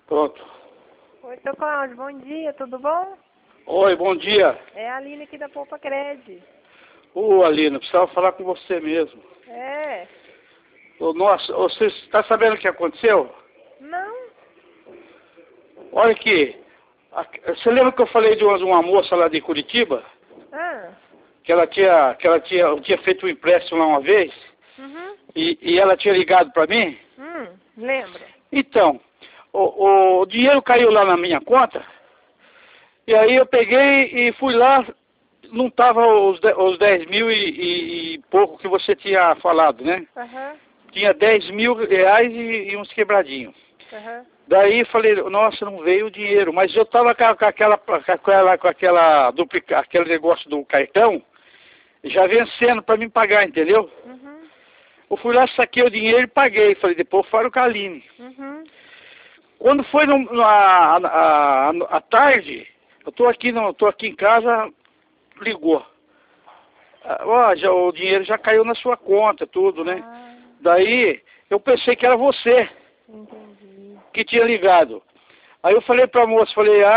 Pronto. Oi, seu Cláudio, bom dia, tudo bom? Oi, bom dia. É a Aline aqui da Poupa Cred. Aline, eu precisava falar com você mesmo. É? Nossa, você está sabendo o que aconteceu? Não? Olha aqui. Você lembra que eu falei de uma moça lá de Curitiba? Ah, Que ela tinha feito um empréstimo lá uma vez? uhum, E ela tinha ligado para mim? lembro. Então, o dinheiro caiu lá na minha conta. E aí eu peguei e fui lá. Não estava os 10 mil e pouco que você tinha falado, né? Aham, Tinha 10 mil reais e uns quebradinhos. aham. Daí falei, nossa, não veio o dinheiro. Mas eu estava com aquele negócio do cartão, já vencendo para me pagar, entendeu? Uhum, Eu fui lá, saquei o dinheiro e paguei. Falei, depois eu falo com a Aline. uhum. Quando foi à tarde, eu tô aqui em casa, ligou. Ó, o dinheiro já caiu na sua conta, tudo, né? Ah, Daí eu pensei que era você entendi. que tinha ligado. Aí eu falei pra moça,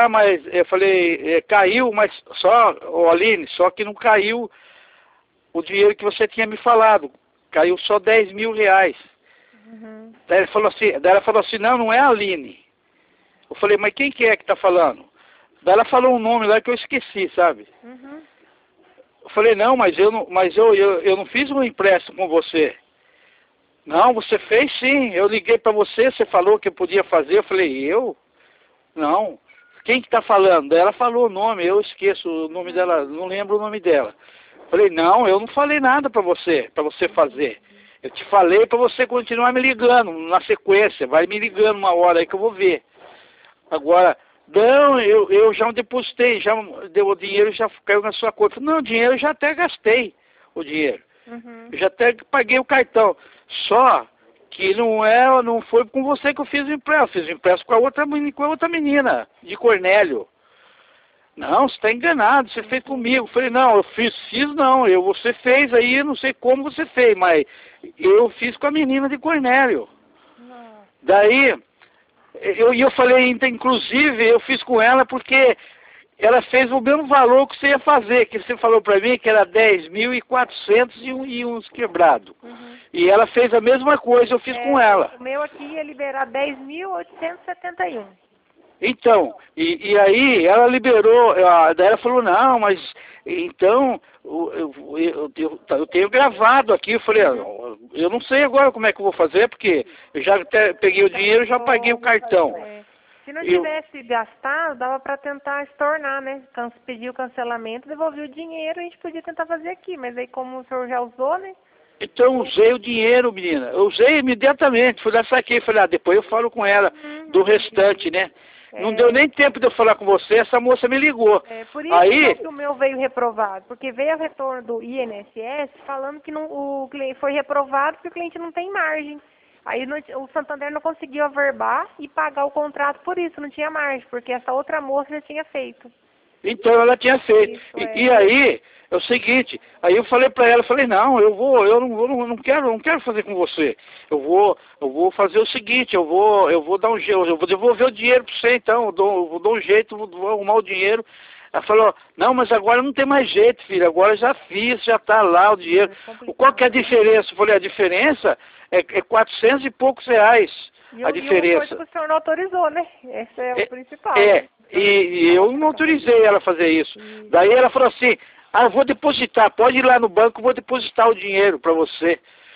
caiu, mas só, ô Aline, só que não caiu o dinheiro que você tinha me falado. Caiu só 10 mil reais. Uhum. Daí ela falou assim, não é a Aline. Eu falei, mas quem que é que tá falando? Daí ela falou um nome lá que eu esqueci, sabe? Uhum. Eu falei, não, mas eu não fiz um empréstimo com você. Não, você fez sim. Eu liguei para você, você falou que eu podia fazer. Eu falei, eu? Não. Quem que tá falando? Daí ela falou o nome, eu esqueço o nome dela, não lembro o nome dela. Eu falei, não, eu não falei nada para você fazer. Eu te falei para você continuar me ligando na sequência. Vai me ligando uma hora aí que eu vou ver. Agora, não, eu já depositei, já deu o dinheiro, já caiu na sua conta. Não, o dinheiro eu já até gastei, o dinheiro. Uhum. Eu já até paguei o cartão. Só que não foi com você que eu fiz o empréstimo. Eu fiz o empréstimo com a outra menina, de Cornélio. Não, você está enganado, você fez comigo. Eu falei, não, eu fiz não, você fez aí, não sei como você fez, mas eu fiz com a menina de Cornélio. Nossa. Daí, eu falei, inclusive, eu fiz com ela porque ela fez o mesmo valor que você ia fazer, que você falou para mim que era 10.400 e uns quebrados. Uhum. E ela fez a mesma coisa, eu fiz com ela. O meu aqui ia liberar 10.871. Então, e aí ela liberou, daí ela falou, não, mas então eu tenho gravado aqui. Eu falei, eu não sei agora como é que eu vou fazer, porque eu já até peguei o dinheiro e já paguei o cartão. Se não tivesse gastado, dava para tentar estornar, né? Pedir o cancelamento, devolver o dinheiro, a gente podia tentar fazer aqui. Mas aí como o senhor já usou, né? Então eu usei o dinheiro, menina. Eu usei imediatamente. Fui lá, saquei. Falei, depois eu falo com ela do restante, né? Não deu nem tempo de eu falar com você, essa moça me ligou. Por isso Aí, que o meu veio reprovado, porque veio o retorno do INSS falando que o cliente foi reprovado porque o cliente não tem margem. Aí o Santander não conseguiu averbar e pagar o contrato por isso, não tinha margem, porque essa outra moça já tinha feito. então ela tinha feito. E aí, é o seguinte, aí eu falei pra ela, falei, não, não quero fazer com você. Eu vou fazer o seguinte, eu vou dar um jeito, eu vou devolver o dinheiro pra você então, eu dou um jeito, vou arrumar o dinheiro. Ela falou, não, mas agora não tem mais jeito, filho, agora já fiz, já tá lá o dinheiro. Qual que é a diferença? Eu falei, a diferença é 400 e poucos reais. A diferença. E uma coisa que o senhor não autorizou, né? Esse é o principal. E eu não autorizei ela a fazer isso. Daí ela falou assim, eu vou depositar, pode ir lá no banco, eu vou depositar o dinheiro para você.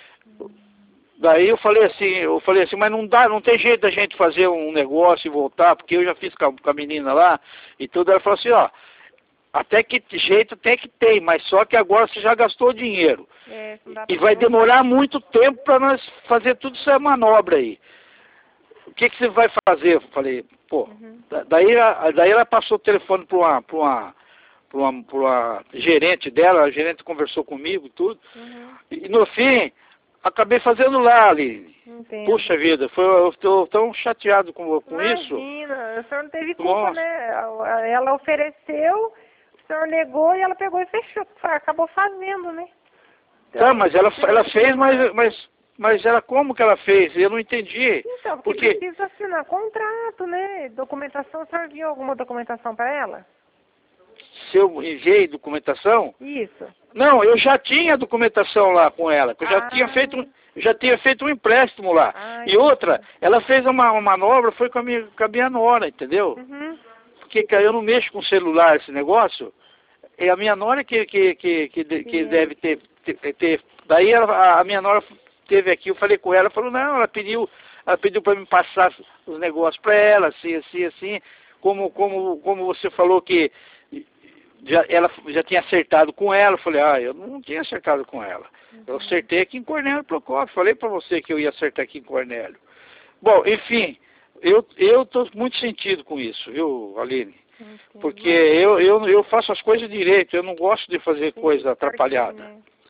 Daí eu falei assim, mas não dá, não tem jeito da gente fazer um negócio e voltar, porque eu já fiz com a menina lá e tudo. Ela falou assim, ó, até que jeito até que tem, mas só que agora você já gastou dinheiro. E vai demorar muito tempo para nós fazer tudo essa manobra aí. O que você vai fazer? Eu falei, pô. Daí ela passou o telefone para uma gerente dela, a gerente conversou comigo e tudo. E no fim, acabei fazendo lá, Aline. Puxa vida, eu estou tão chateado com isso. Imagina, o senhor não teve culpa, né? Ela ofereceu, o senhor negou e ela pegou e fechou, acabou fazendo, né? Tá, mas ela fez, mas Mas ela, como que ela fez? Eu não entendi. Então, porque precisa assinar contrato, né? Documentação, o senhor viu alguma documentação para ela? Se eu enviei documentação? Isso. Não, eu já tinha documentação lá com ela, que eu já tinha feito um empréstimo lá. E outra, ela fez uma manobra, foi com a minha nora, entendeu? Uhum. Porque eu não mexo com celular, esse negócio. É a minha nora que deve ter. Daí a minha nora teve aqui, eu falei com ela, falou, não, ela pediu para me passar os negócios para ela, assim, como você falou que ela já tinha acertado com ela. Eu falei, eu não tinha acertado com ela. Eu acertei aqui em Cornélio Procópio. Falei para você que eu ia acertar aqui em Cornélio. Bom, enfim, eu estou muito sentido com isso, viu, Aline? Porque eu faço as coisas direito, eu não gosto de fazer coisa atrapalhada.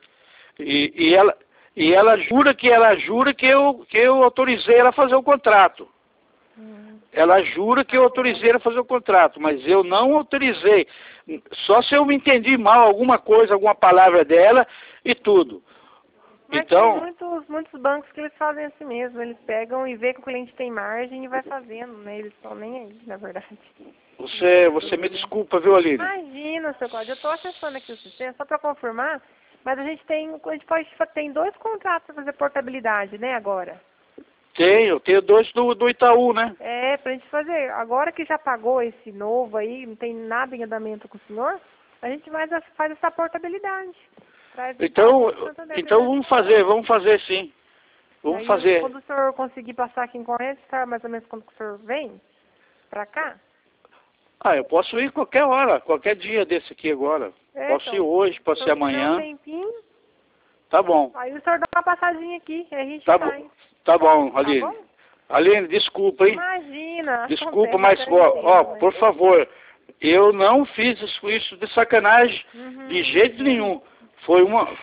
E ela jura que eu autorizei ela a fazer o contrato. Ela jura que eu autorizei ela a fazer o contrato, mas eu não autorizei. Só se eu me entendi mal alguma coisa, alguma palavra dela e tudo. Mas então, tem muitos bancos que eles fazem assim mesmo. Eles pegam e vê que o cliente tem margem e vai fazendo, né? Eles estão nem aí, na verdade. Você me desculpa, viu, Aline? Imagina, seu Cláudio. Eu estou acessando aqui o sistema só para confirmar, mas a gente tem 2 contratos para fazer portabilidade, né, agora? Tenho 2 do Itaú, né? Pra gente fazer. Agora que já pagou esse novo aí, não tem nada em andamento com o senhor, a gente faz essa portabilidade. Então vamos fazer sim. Vamos fazer. Quando o senhor conseguir passar aqui em Correntes, sabe mais ou menos quando o senhor vem pra cá? Eu posso ir qualquer hora, qualquer dia desse aqui agora. Posso ir hoje, posso ir amanhã. Um tempinho. Tá bom. Aí o senhor dá uma passadinha aqui, a gente vai. Tá bom, Aline. Tá bom? Aline, desculpa, hein? Imagina. Desculpa, mas, por favor, eu não fiz isso de sacanagem, de jeito nenhum. Foi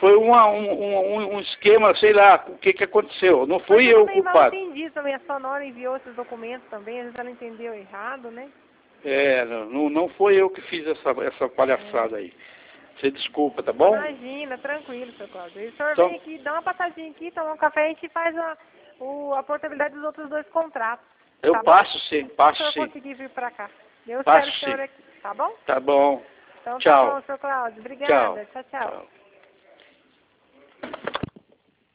um esquema, sei lá, o que aconteceu. Não fui eu o culpado. Eu entendi também, a sua nora enviou esses documentos também, às vezes ela entendeu errado, né? Não foi eu que fiz essa palhaçada aí. Você desculpa, tá bom? Imagina, tranquilo, seu Cláudio. E o senhor vem aqui, dá uma passadinha aqui, toma um café e a gente faz a portabilidade dos outros 2 contratos. Eu passo sim, passo sim. Se o senhor conseguir vir pra cá. Eu espero o senhor aqui, tá bom? Tá bom. Então tchau. Tá bom, seu Cláudio. Obrigada. Tchau. Tchau.